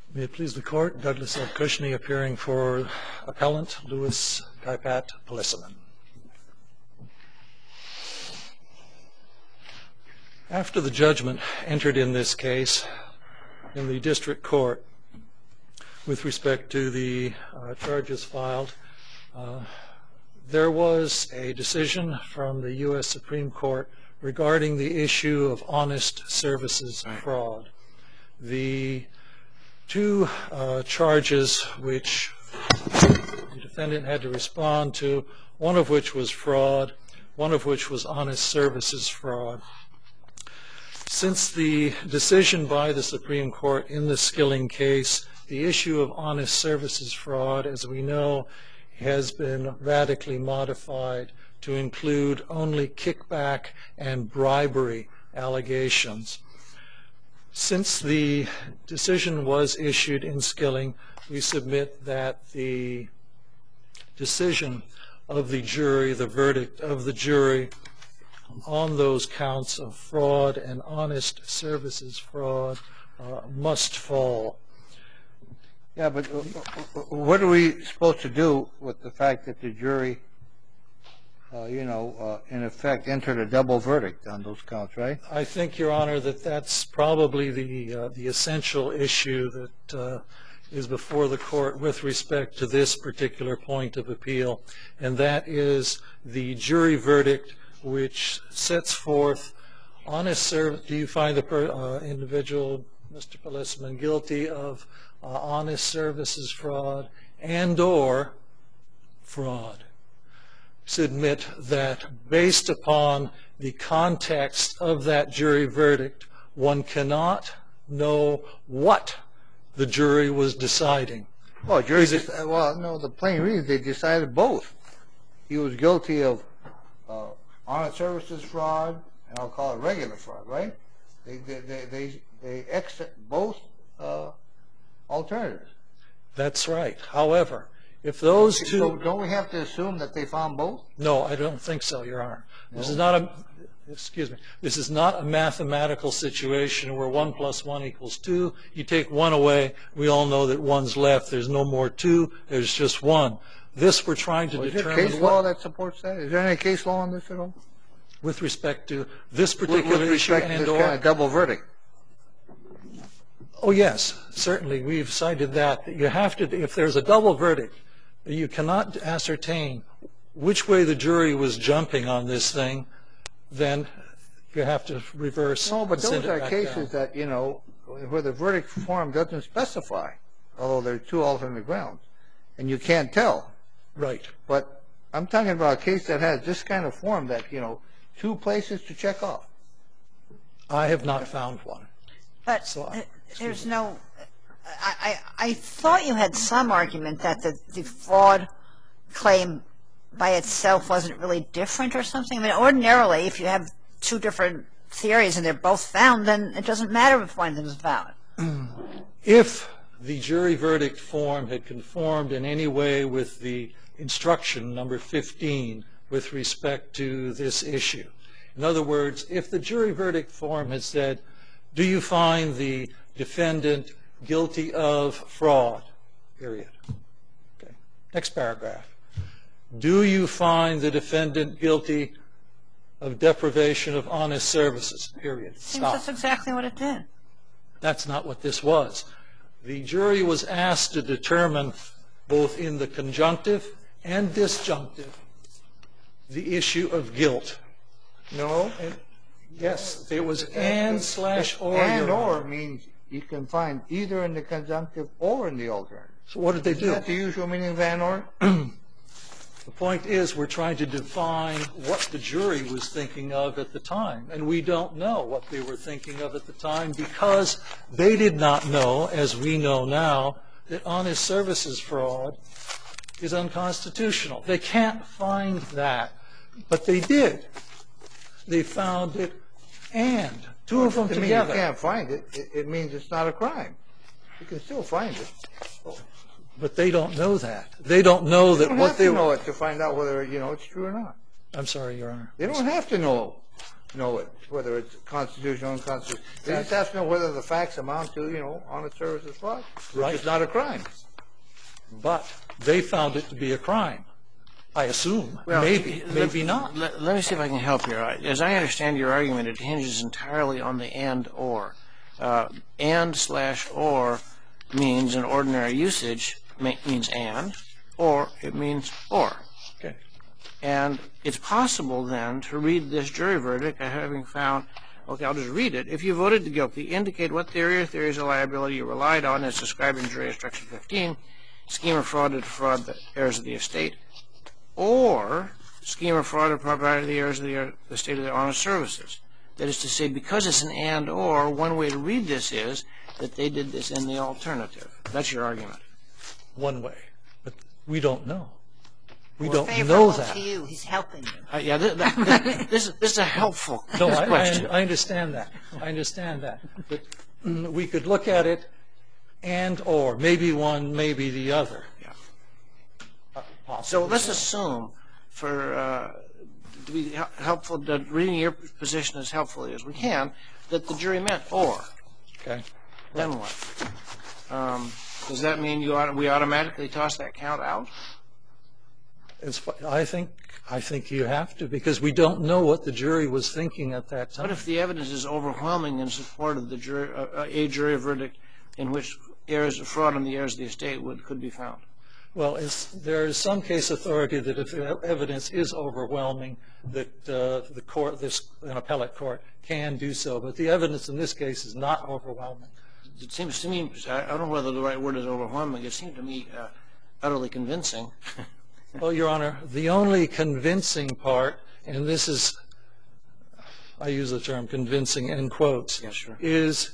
May it please the Court, Douglas L. Cushney appearing for Appellant Louis Kaipat Pelissiman. After the judgment entered in this case in the District Court with respect to the charges filed, there was a decision from the U.S. Supreme Court regarding the issue of honest services fraud. The two charges which the defendant had to respond to, one of which was fraud, one of which was honest services fraud. Since the decision by the Supreme Court in the Skilling case, the issue of honest services fraud, as we know, has been radically modified to include only kickback and bribery allegations. Since the decision was issued in Skilling, we submit that the decision of the jury, the verdict of the jury on those counts of fraud and honest services fraud must fall. Yeah, but what are we supposed to do with the fact that the jury, in effect, entered a double verdict on those counts, right? I think, Your Honor, that that's probably the essential issue that is before the Court with respect to this particular point of appeal, and that is the jury verdict which sets forth honest service. Do you find the individual, Mr. Pelissiman, guilty of honest services fraud and or fraud? Submit that based upon the context of that jury verdict, one cannot know what the jury was deciding. Well, the plain reason they decided both. He was guilty of honest services fraud, and I'll call it regular fraud, right? They exit both alternatives. That's right. However, if those two... So don't we have to assume that they found both? No, I don't think so, Your Honor. No? This is not a mathematical situation where 1 + 1 = 2. You take one away, we all know that one's left. There's no more 2, there's just 1. This we're trying to determine... Is there case law that supports that? Is there any case law on this at all? With respect to this particular issue and or... With respect to this kind of double verdict? Oh, yes, certainly. We've cited that. You have to, if there's a double verdict, you cannot ascertain which way the jury was jumping on this thing, then you have to reverse. No, but those are cases that, where the verdict form doesn't specify, although there are two alternate grounds, and you can't tell. Right. But I'm talking about a case that has this kind of form that, 2 places to check off. I have not found one. But there's no... I thought you had some argument that the fraud claim by itself wasn't really different or something. I mean, ordinarily, if you have 2 different theories and they're both found, then it doesn't matter if one of them is found. If the jury verdict form had conformed in any way with the instruction number 15 with respect to this issue, in other words, if the jury verdict form had said, do you find the defendant guilty of fraud, period. Okay. Next paragraph. Do you find the defendant guilty of deprivation of honest services, period. Stop. That's exactly what it did. That's not what this was. The jury was asked to determine both in the conjunctive and disjunctive the issue of guilt. No. Yes, it was and/or. And or means you can find either in the conjunctive or in the alternative. So what did they do? Is that the usual meaning of and or? The point is we're trying to define what the jury was thinking of at the time, and we don't know what they were thinking of at the time because they did not know, as we know now, that honest services fraud is unconstitutional. They can't find that, but they did. They found it and 2 of them together. It means you can't find it. It means it's not a crime. You can still find it. But they don't know that. They don't know that what they don't have to know it to find out whether it's true or not. I'm sorry, Your Honor. They don't have to know. know whether it's constitutional or unconstitutional. They just have to know whether the facts amount to, honest services fraud. Right. It's not a crime. But they found it to be a crime. I assume. Well, maybe not. Let me see if I can help here. As I understand your argument, it hinges entirely on the and/or. And/or means in ordinary usage means and, or it means or. Okay. And it's possible then to read this jury verdict having found, okay, I'll just read it. If you voted guilty, indicate what theory or theories of liability you relied on as described in jury instruction 15, scheme of fraud to defraud the heirs of the estate, or scheme of fraud to provide the heirs of the estate of the honest services. That is to say, because it's an and or, one way to read this is that they did this in the alternative. That's your argument. One way. But we don't know. We Well, don't know favorable that. to you. He's helping you. Yeah, this is a helpful question. I understand that. I understand that. But we could look at it and or, maybe one, maybe the other. Yeah. So let's assume, to be helpful, that reading your position as helpfully as we can, that the jury meant or. Okay. Then what? Does that mean we automatically toss that count out? I think you have to, because we don't know what the jury was thinking at that time. What if the evidence is overwhelming in support of the a jury verdict in which heirs of fraud on the heirs of the estate could be found? Well, there is some case authority that if the evidence is overwhelming, that the court, an appellate court, can do so. But the evidence in this case is not overwhelming. It seems to me, I don't know whether the right word is overwhelming. It seemed to me utterly convincing. Well, Your Honor, the only convincing part, and this is, I use the term convincing in quotes, Yes, sure. is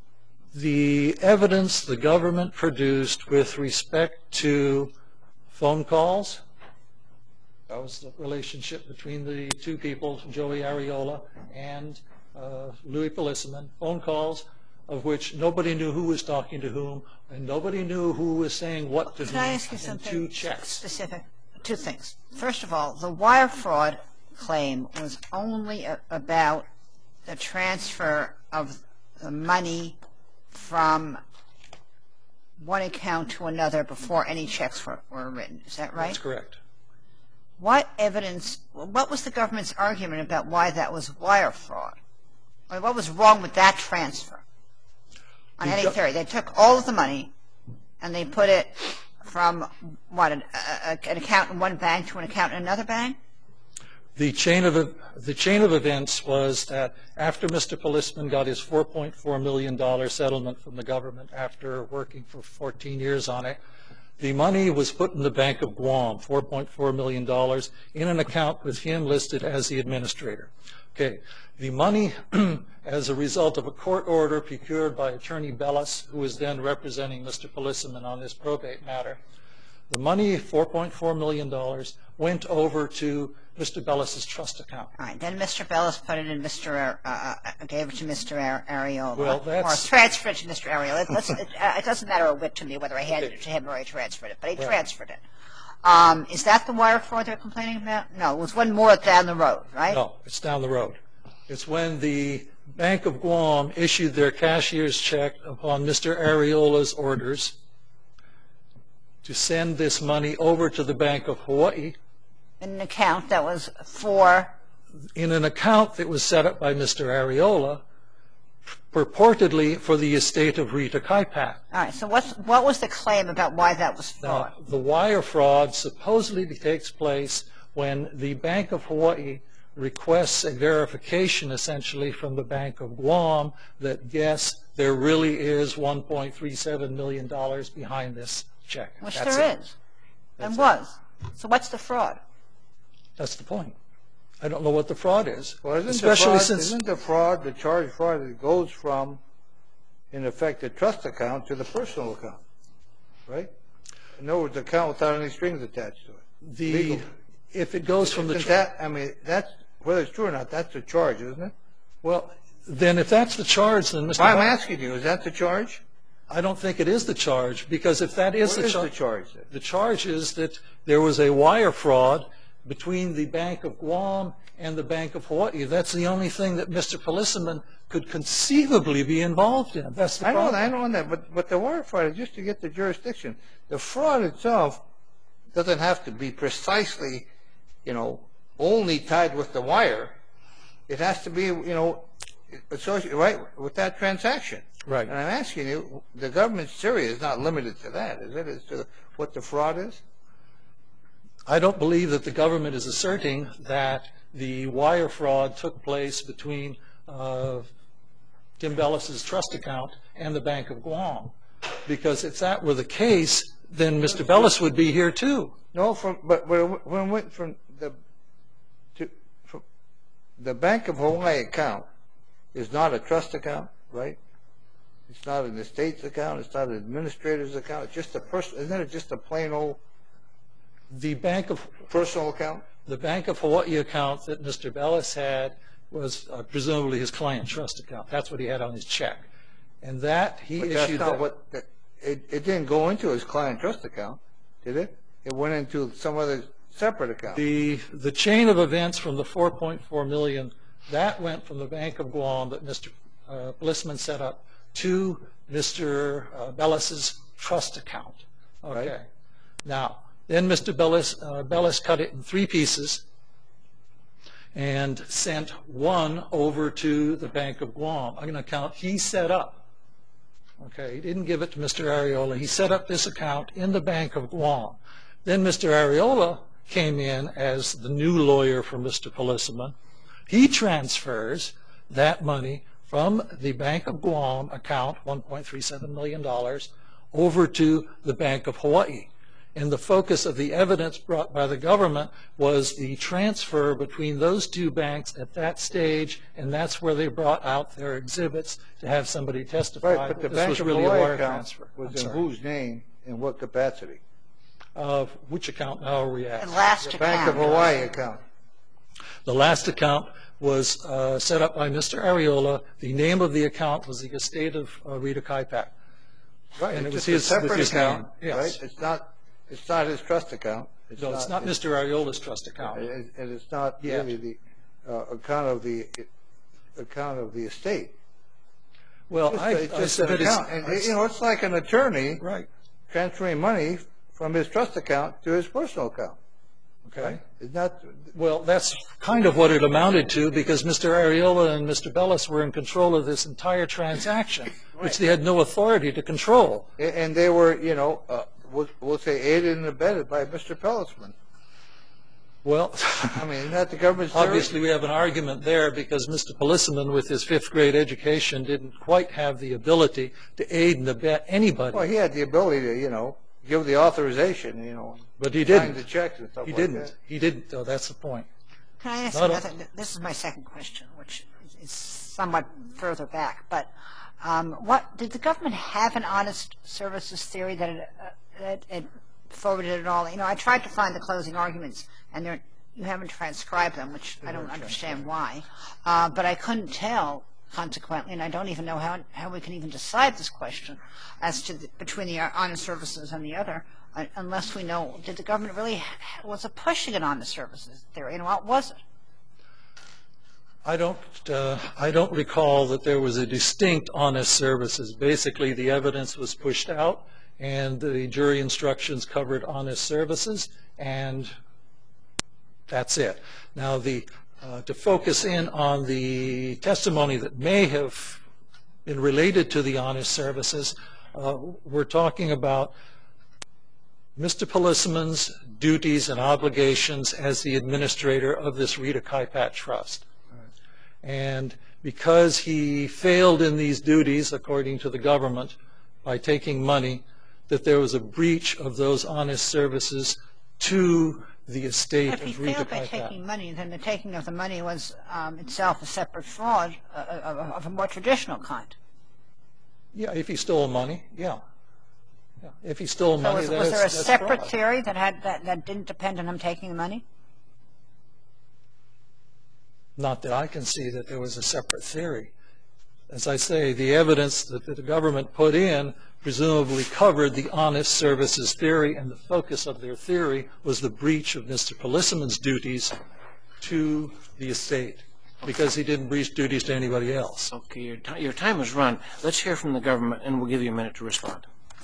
the evidence the government produced with respect to phone calls. That was the relationship between the two people, Joey Areola and Louis Polisseman. Phone calls of which nobody knew who was talking to whom, and nobody knew who was saying what to whom. Can I ask you and something two checks. specific? Two things. First of all, the wire fraud claim was only about the transfer of the money from one account to another before any checks were written. Is that right? That's correct. What was the government's argument about why that was wire fraud? I mean, what was wrong with that transfer? On any theory, they took all of the money and they put it from an account in one bank to an account in another bank? The chain of events was that after Mr. Polisseman got his $4.4 million settlement from the government after working for 14 years on it, the money was put in the Bank of Guam, $4.4 million, in an account with him listed as the administrator. Okay. The money, as a result of a court order procured by Attorney Bellis, who was then representing Mr. Polisseman on this probate matter, the money, $4.4 million, went over to Mr. Bellis's trust account. All right. Then Mr. Bellis put it in gave it to Mr. Areola. Well, that's... Or transferred it to Mr. Areola. It doesn't matter a whit to me whether I handed it to him or I transferred it, but he transferred it. Is that the wire fraud they're complaining about? No, it was one more down the road, right? No, it's down the road. It's when the Bank of Guam issued their cashier's check upon Mr. Areola's orders to send this money over to the Bank of Hawaii. In an account that was for? In an account that was set up by Mr. Areola, purportedly for the estate of Rita Kaipak. All right. So what was the claim about why that was fraud? Now, the wire fraud supposedly takes place when the Bank of Hawaii requests a verification, essentially, from the Bank of Guam that, yes, there really is $1.37 million behind this check. Which there is, and was. So what's the fraud? That's the point. I don't know what the fraud is. Well, isn't the fraud, the charge fraud, that goes from, in effect, the trust account to the personal account, right? In other words, the account without any strings attached to it. If it goes from the... that's, whether it's true or not, that's the charge, isn't it? Well, then if that's the charge, then Mr. I'm asking you, is that the charge? I don't think it is the charge, because if that is the charge? The charge is that there was a wire fraud between the Bank of Guam and the Bank of Hawaii. That's the only thing that Mr. Polisman could conceivably be involved in. That's the problem. I know that, but the wire fraud is just to get the jurisdiction. The fraud itself doesn't have to be precisely, only tied with the wire. It has to be, associated right with that transaction. Right. And I'm asking you, the government's theory is not limited to that, is it? As to what the fraud is? I don't believe that the government is asserting that the wire fraud took place between Tim Bellis's trust account and the Bank of Guam. Because if that were the case, then Mr. Bellis would be here too. No, but when it went from the Bank of Hawaii account is not a trust account, right? It's not an estate's account. It's not an administrator's account. It's just a personal. Isn't it just a plain old personal account? The Bank of Hawaii account that Mr. Bellis had was presumably his client trust account. That's what he had on his check, and that he issued. It didn't go into his client trust account, did it? It went into some other separate account. The chain of events from the $4.4 million, that went from the Bank of Guam that Mr. Polisman set up to Mr. Bellis's trust account. Okay. Right. Now, then Mr. Bellis cut it in 3 pieces and sent one over to the Bank of Guam, an account he set up. Okay, he didn't give it to Mr. Areola. He set up this account in the Bank of Guam. Then Mr. Areola came in as the new lawyer for Mr. Polisman. He transfers that money from the Bank of Guam account, $1.37 million, over to the Bank of Hawaii. And the focus of the evidence brought by the government was the transfer between those 2 banks at that stage, and that's where they brought out their exhibits to have somebody testify Right, but the that this Bank was of really a Hawaii wire account transfer. was in whose name and what capacity? Which account now are we at? The last The Bank of account. Hawaii account. The last account was set up by Mr. Areola. The name of the account was the estate of Rita Kaipak. Right, And it's it was just a separate with his account, name. Yes. right? It's not his trust account. No, it's not Mr. Areola's trust account. And it's not Yet. really the account of the estate. Well, It's just said an that account. And, it's like an attorney right. transferring money from his trust account to his personal account. Okay. It's not. Well, that's kind of what it amounted to, because Mr. Areola and Mr. Bellis were in control of this entire transaction, which they had no authority to control. And they were, we'll say aided and abetted by Mr. Polisman. Well, I mean, isn't that the government's theory? obviously we have an argument there, because Mr. Polisman, with his 5th grade education, didn't quite have the ability to aid and abet anybody. Well, he had the ability to, give the authorization, But he sign didn't. the checks and stuff He like didn't. that. He didn't, though. That's the point. Can I ask Not another? This is my second question, which is somewhat further back. But what did the government have an honest services theory that it forwarded it all? I tried to find the closing arguments, and you haven't transcribed them, which I don't understand why. But I couldn't tell, consequently, and I don't even know how we can even decide this question as to between the honest services and the other, unless we know, did the government really was it pushing it on the services theory, and what was it? I don't recall that there was a distinct honest services. Basically, the evidence was pushed out, and the jury instructions covered honest services, and that's it. Now, to focus in on the testimony that may have been related to the honest services, we're talking about Mr. Polisman's duties and obligations as the administrator of this Rita Kaipat Trust. And because he failed in these duties, according to the government, by taking money, that there was a breach of those honest services to the estate If he of Rita failed by Kaipat. taking money, then the taking of the money was itself a separate fraud of a more traditional kind. Yeah, if he stole money, yeah. If he stole So money, was there a that's separate fraud. theory that didn't depend on him taking the money? Not that I can see that there was a separate theory. as I say, the evidence that the government put in presumably covered the honest services theory, and the focus of their theory was the breach of Mr. Polisseman's duties to the estate, because he didn't breach duties to anybody else. Okay, your time has run. Let's hear from the government, and we'll give you a minute to respond.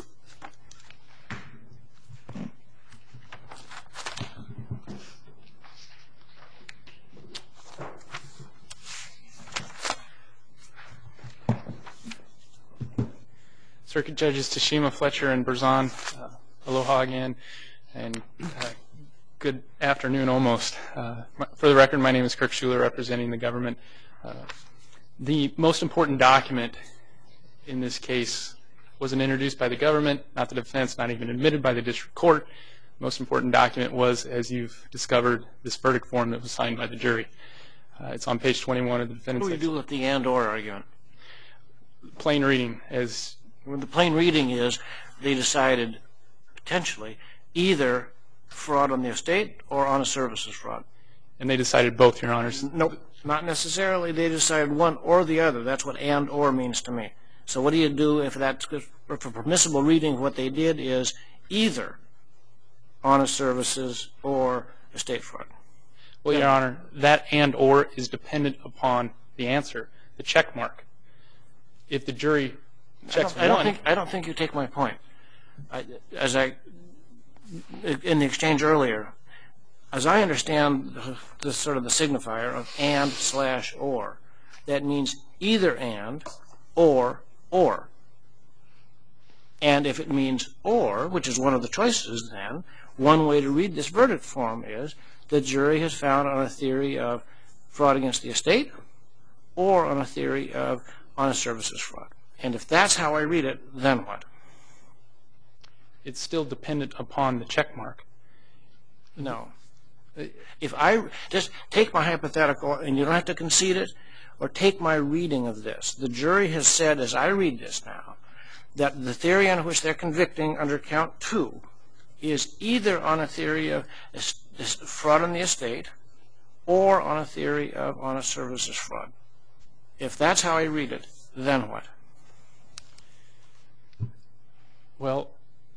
Circuit Judges Tashima, Fletcher, and Berzon, aloha again, and good afternoon almost. For the record, my name is Kirk Schuler, representing the government. The most important document in this case wasn't introduced by the government, not the defense, not even admitted by the district court. The most important document was, as you've discovered, this verdict form that was signed by the jury. It's on page 21 of the defendant's. What do you do with the and/or argument? Plain reading, as the plain reading is they decided potentially either fraud on the estate or honest services fraud. And they decided both, Your Honors. Nope, not necessarily. They decided one or the other. That's what and or means to me. So what do you do if that's a permissible reading? What they did is either honest services or estate fraud. Well, Your Honor, that and or is dependent upon the answer, the check mark. If the jury checks one. I don't think you take my point. In the exchange earlier, as I understand the sort of the signifier of and/or, that means either and or. And if it means or, which is one of the choices then, one way to read this verdict form is the jury has found on a theory of fraud against the estate or on a theory of honest services fraud. And if that's how I read it, then what? It's still dependent upon the check mark. No. If I just take my hypothetical, and you don't have to concede it, or take my reading of this. The jury has said, as I read this now, that the theory on which they're convicting under count 2 is either on a theory of fraud on the estate or on a theory of honest services fraud. If that's how I read it, then what? Well,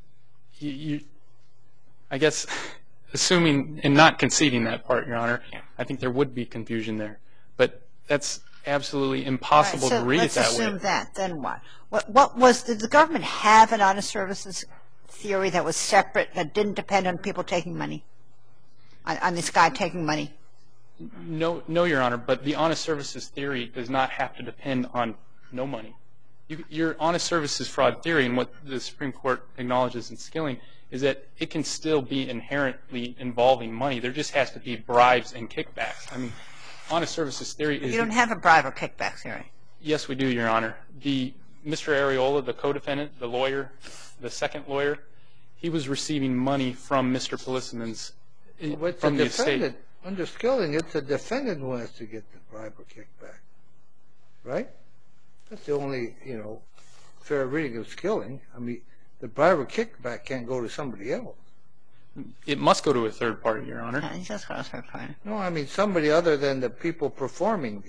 I guess, assuming and not conceding that part, Your Honor, I think there would be confusion there. But that's absolutely impossible to read it that way. Let's assume that. Then what? Did the government have an honest services theory that was separate, that didn't depend on people taking money, on this guy taking money? No, Your Honor, but the honest services theory does not have to depend on no money. Your honest services fraud theory, and what the Supreme Court acknowledges in Skilling, is that it can still be inherently involving money. There just has to be bribes and kickbacks. I mean, honest services theory is... You don't have a bribe or kickback theory. Yes, we do, Your Honor. Mr. Areola, the co-defendant, the lawyer, the second lawyer, he was receiving money from Mr. Polisseman's, from the estate. Under Skilling, it's the defendant who has to get the bribe or kickback, right? That's the only, fair reading of Skilling. I mean, the bribe or kickback can't go to somebody else. It must go to a third party, Your Honor. It does go to a third party. No, I mean somebody other than the people performing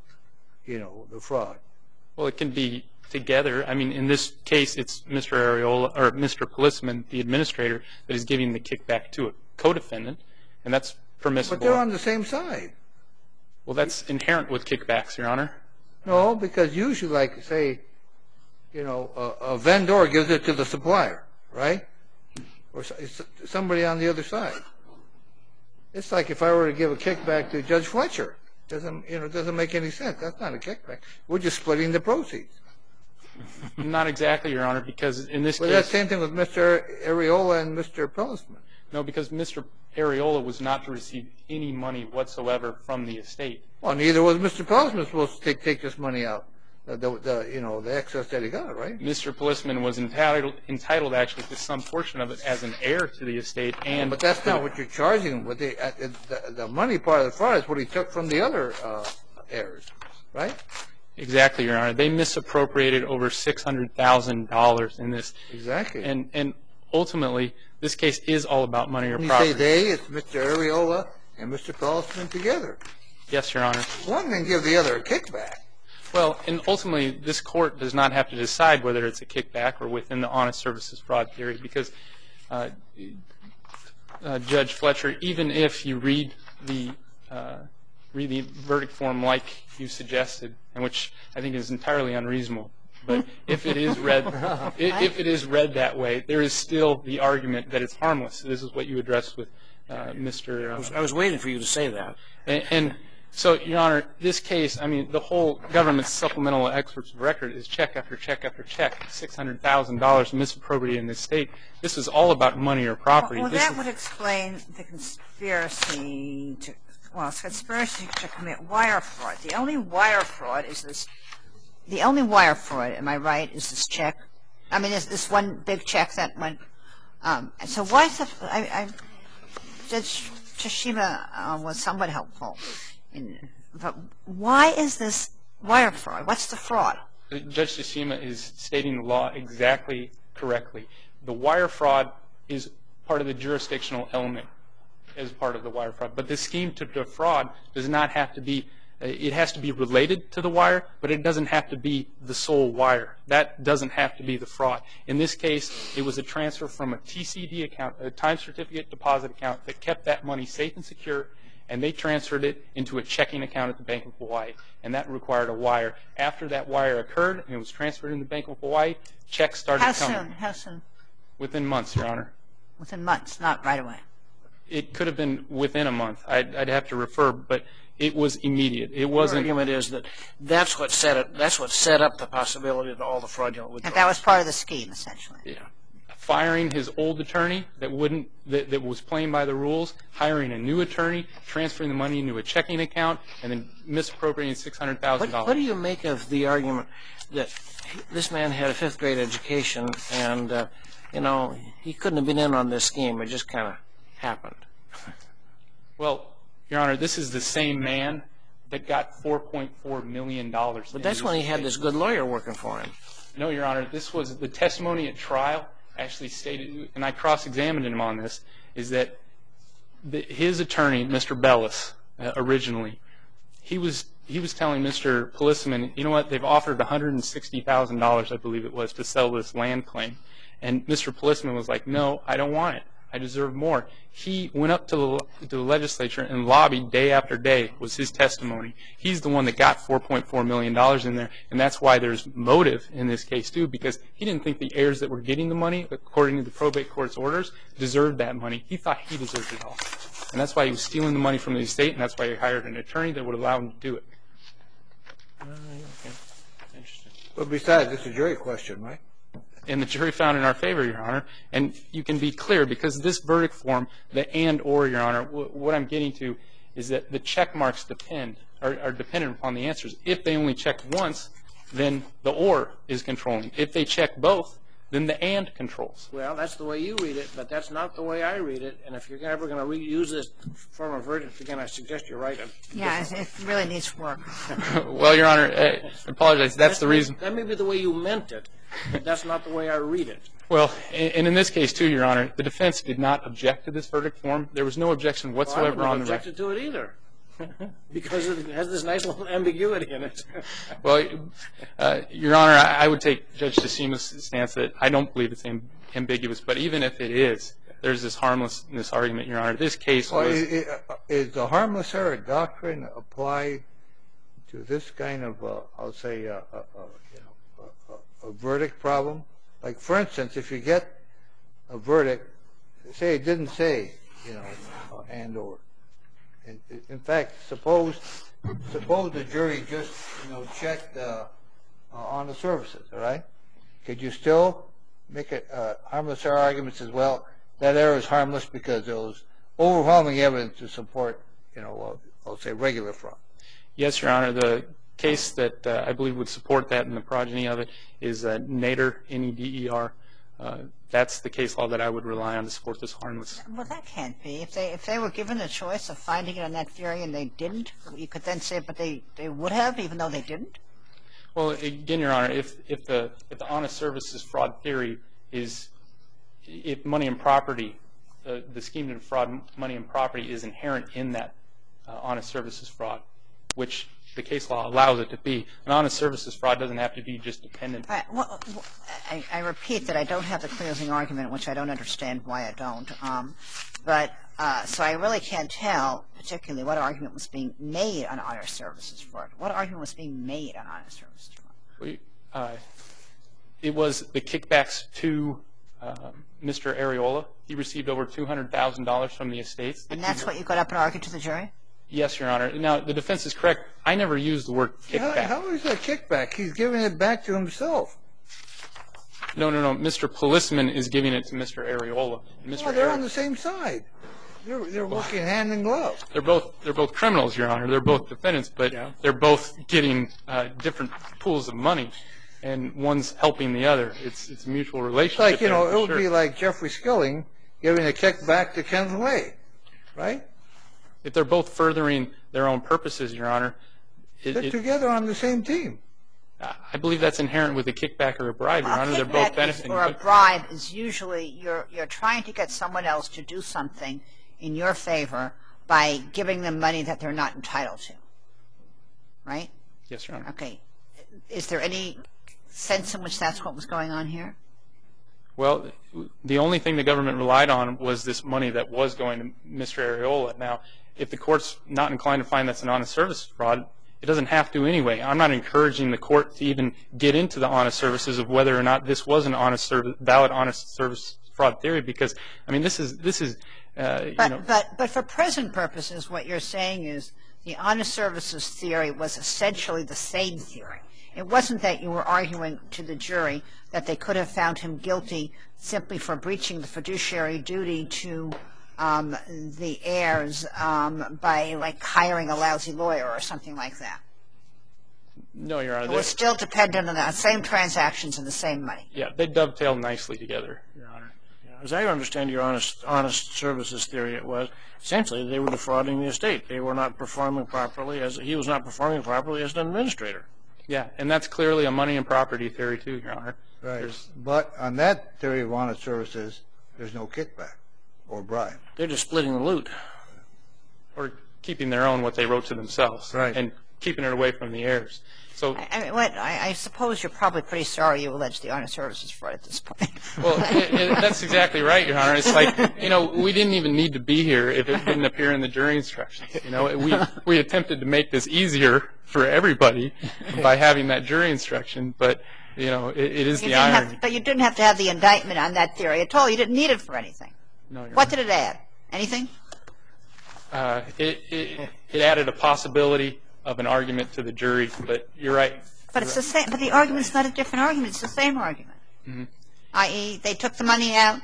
the fraud. Well, it can be together. I mean, in this case, it's Mr. Areola, or Mr. Polisseman, the administrator, that is giving the kickback to a co-defendant, and that's permissible. But they're on the same side. Well, that's inherent with kickbacks, Your Honor. No, because usually, like, say, a vendor gives it to the supplier, right? Or somebody on the other side. It's like if I were to give a kickback to Judge Fletcher. Doesn't make any sense. That's not a kickback. We're just splitting the proceeds. Not exactly, Your Honor, because in this case... Well, that's the same thing with Mr. Areola and Mr. Polisseman. No, because Mr. Areola was not to receive any money whatsoever from the estate. Well, neither was Mr. Polisseman supposed to take this money out, the excess that he got, right? Mr. Polisseman was entitled actually to some portion of it as an heir to the estate. But that's not what you're charging him with. The money part of the fraud is what he took from the other heirs, right? Exactly, Your Honor. They misappropriated over $600,000 in this. Exactly. And ultimately, this case is all about money or property. property. When you say they, it's Mr. Areola and Mr. Polisseman together. Yes, Your Honor. One can give the other a kickback. Well, and ultimately, this court does not have to decide whether it's a kickback or within the honest services fraud theory, because Judge Fletcher, even if you read the verdict form like you suggested, and which I think is entirely unreasonable, but if it is read, that way, there is still the argument that it's harmless. This is what you addressed with Mr. I was waiting for you to say that. And so, Your Honor, this case, I mean, the whole government's supplemental excerpts of record is check after check after check, $600,000 misappropriated in this state. This is all about money or property. Well, that would explain the conspiracy to commit wire fraud. The only wire fraud is this. The only wire fraud, am I right, is this check? I mean, is this one big check that went? So why is the? Judge Tashima was somewhat helpful. But why is this wire fraud? What's the fraud? Judge Tashima is stating the law exactly correctly. The wire fraud is part of the jurisdictional element as part of the wire fraud. But the scheme to defraud does not have to be, it has to be related to the wire, but it doesn't have to be the sole wire. That doesn't have to be the fraud. In this case, it was a transfer from a TCD account, a time certificate deposit account, that kept that money safe and secure, and they transferred it into a checking account at the Bank of Hawaii, and that required a wire. After that wire occurred and it was transferred in the Bank of Hawaii, checks started coming. How soon? Within months, Your Honor. Within months, not right away. It could have been within a month. I'd have to refer, but it was immediate. It wasn't. The argument is that that's what set up the possibility of all the fraudulent withdrawals. And that was part of the scheme, essentially. Yeah. Firing his old attorney that was playing by the rules, hiring a new attorney, transferring the money into a checking account, and then misappropriating $600,000. What do you make of the argument that this man had a fifth-grade education and, he couldn't have been in on this scheme? It just kind of happened. Well, Your Honor, this is the same man that got $4.4 million. But that's when he had this good lawyer working for him. No, Your Honor. This was the testimony at trial actually stated, and I cross-examined him on this, is that his attorney, Mr. Bellis, originally, he was telling Mr. Polisman, you know what, they've offered $160,000, I believe it was, to sell this land claim. And Mr. Polisman was like, no, I don't want it. I deserve more. He went up to the legislature and lobbied day after day, was his testimony. He's the one that got $4.4 million in there, and that's why there's motive in this case, too, because he didn't think the heirs that were getting the money, according to the probate court's orders, deserved that money. He thought he deserved it all. And that's why he was stealing the money from the estate, and that's why he hired an attorney that would allow him to do it. Interesting. But besides, it's a jury question, right? And the jury found in our favor, Your Honor. And you can be clear, because this verdict form, the and/or, Your Honor, what I'm getting to is that the check marks are dependent upon the answers. If they only check once, then the or is controlling. If they check both, then the and controls. Well, that's the way you read it, but that's not the way I read it. And if you're ever going to reuse this form of verdict again, I suggest you write it. Yeah, it really needs work. Well, Your Honor, I apologize. That's the reason. That may be the way you meant it, but that's not the way I read it. Well, and in this case, too, Your Honor, the defense did not object to this verdict form. There was no objection whatsoever on the record. I wouldn't have objected to it either, because it has this nice little ambiguity in it. Well, Your Honor, I would take Judge Tashima's stance that I don't believe it's ambiguous, but even if it is, there's this harmlessness argument, Your Honor. This case was... Is the harmless error doctrine applied to this kind of, I'll say, a verdict problem? Like, for instance, if you get a verdict, say it didn't say, and or. In fact, suppose the jury just, checked on the services, all right? Could you still make a harmless error argument as well? That error is harmless because there was overwhelming evidence to support, I'll say, regular fraud. Yes, Your Honor. The case that I believe would support that, and the progeny of it, is Nader, N-E-D-E-R. That's the case law that I would rely on to support this harmless. Well, that can't be. If they were given the choice of finding it on that theory and they didn't, you could then say, but they would have, even though they didn't? Well, again, Your Honor, if the honest services fraud theory is, if money and property, the scheme to defraud money and property is inherent in that honest services fraud, which the case law allows it to be. An honest services fraud doesn't have to be just dependent. I repeat that I don't have the closing argument, which I don't understand why I don't. So I really can't tell particularly what argument was being made on honest services fraud. What argument was being made on honest services fraud? It was the kickbacks to Mr. Areola. He received over $200,000 from the estates. And that's what you got up and argued to the jury? Yes, Your Honor. Now, the defense is correct. I never used the word kickback. How is that kickback? He's giving it back to himself. No. Mr. Polisman is giving it to Mr. Areola. Well, they're on the same side. They're working hand in glove. They're both criminals, Your Honor. They're both defendants, but they're both getting different pools of money, and one's helping the other. It's a mutual relationship. Like, it would be like Jeffrey Skilling giving a kickback to Kenneth Way, right? If they're both furthering their own purposes, Your Honor. They're together on the same team. I believe that's inherent with a kickback or a bribe, Your Honor. They're both benefiting. Or a bribe is usually you're trying to get someone else to do something in your favor by giving them money that they're not entitled to, right? Yes, Your Honor. Okay. Is there any sense in which that's what was going on here? Well, the only thing the government relied on was this money that was going to Mr. Areola. Now, if the court's not inclined to find that's an honest service fraud, it doesn't have to anyway. I'm not encouraging the court to even get into the honest services of whether or not this was an valid honest service fraud theory, because, I mean, this is But for present purposes, what you're saying is the honest services theory was essentially the same theory. It wasn't that you were arguing to the jury that they could have found him guilty simply for breaching the fiduciary duty to the heirs by, like, hiring a lousy lawyer or something like that. No, Your Honor. It was still dependent on the same transactions and the same money. Yeah, they dovetail nicely together, Your Honor. As I understand your honest services theory, it was essentially they were defrauding the estate. They were not performing properly he was not performing properly as an administrator. Yeah, and that's clearly a money and property theory too, Your Honor. Right. But on that theory of honest services, there's no kickback or bribe. They're just splitting the loot. Or keeping their own what they wrote to themselves. Right. And keeping it away from the heirs. So I suppose you're probably pretty sorry you alleged the honest services fraud at this point. Well, that's exactly right, Your Honor. It's like, we didn't even need to be here if it didn't appear in the jury instructions. We attempted to make this easier for everybody by having that jury instruction, but, it is the irony. But you didn't have to have the indictment on that theory at all. You didn't need it for anything. No, Your What Honor. did it add? Anything? It added a possibility of an argument to the jury, but you're right. But it's the same. But the argument's not a different argument. It's the same argument. Mm-hmm. I.e., they took the money out.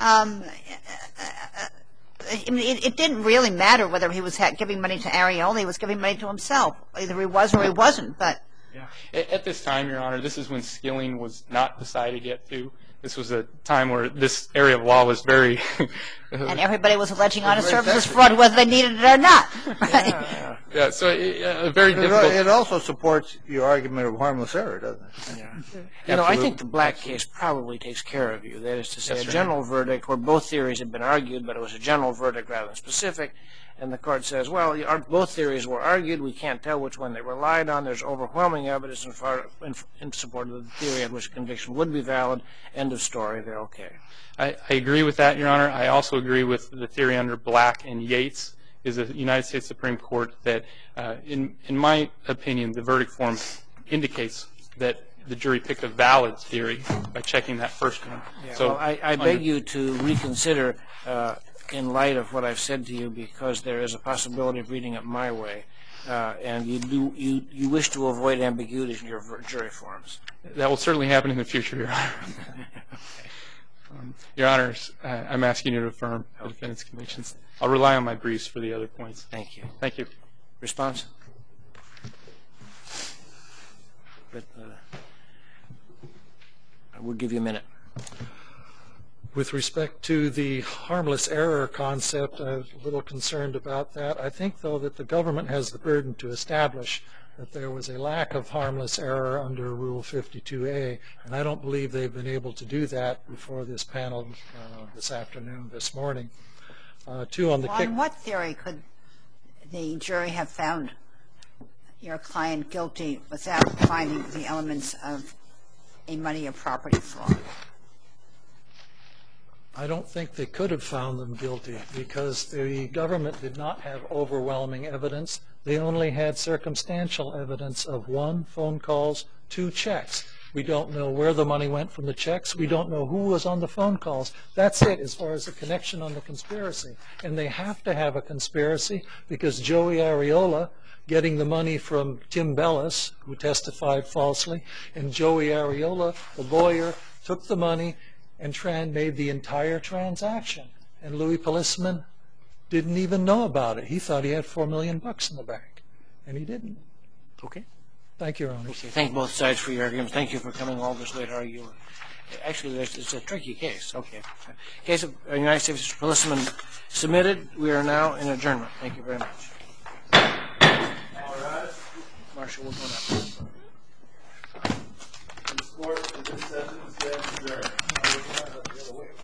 It didn't really matter whether he was giving money to Areola. He was giving money to himself. Either he was or he wasn't. But yeah. At this time, Your Honor, this is when Skilling was not decided yet to. This was a time where this area of law was very and everybody was alleging honest services fraud whether they needed it or not. Right? Yeah, so very difficult. It also supports your argument of harmless error, doesn't it? Yeah. I think the Black case probably takes care of you. That is to say, a general verdict where both theories had been argued, but it was a general verdict rather than specific. And the court says, well, both theories were argued. We can't tell which one they relied on. There's overwhelming evidence in support of the theory on which conviction would be valid. End of story. They're okay. I agree with that, Your Honor. I also agree with the theory under Black and Yates is the United States Supreme Court that, in my opinion, the verdict form indicates that the jury picked a valid theory by checking that first one. Yeah, So well, I beg you to reconsider in light of what I've said to you, because there is a possibility of reading it my way, and you wish to avoid ambiguities in your jury forms. That will certainly happen in the future, Your Honor. Your Honors, I'm asking you to affirm the defendant's convictions. I'll rely on my briefs for the other points. Thank you. Thank you. Response? I will give you a minute. With respect to the harmless error concept, I'm a little concerned about that. I think, though, that the government has the burden to establish that there was a lack of harmless error under Rule 52A, and I don't believe they've been able to do that before this panel this afternoon, this morning. On what theory could the jury have found your client guilty without finding the elements of a money or property fraud? I don't think they could have found them guilty because the government did not have overwhelming evidence. They only had circumstantial evidence of 1, phone calls, 2, checks. We don't know where the money went from the checks. We don't know who was on the phone calls. That's it as far as the connection on the conspiracy. And they have to have a conspiracy because Joey Areola getting the money from Tim Bellis, who testified falsely, and Joey Areola, the lawyer, took the money and made the entire transaction. And Louis Policeman didn't even know about it. He thought he had $4 million in the bank, and he didn't. Okay. Thank you, Your Honor. Okay. Thank both sides for your arguments. Thank you for coming all this way to argue. Actually, it's a tricky case. Okay. Case of United States Policeman submitted. We are now in adjournment. Thank you very much. All right. Marshall, we'll go now. This court, in this session, stands adjourned.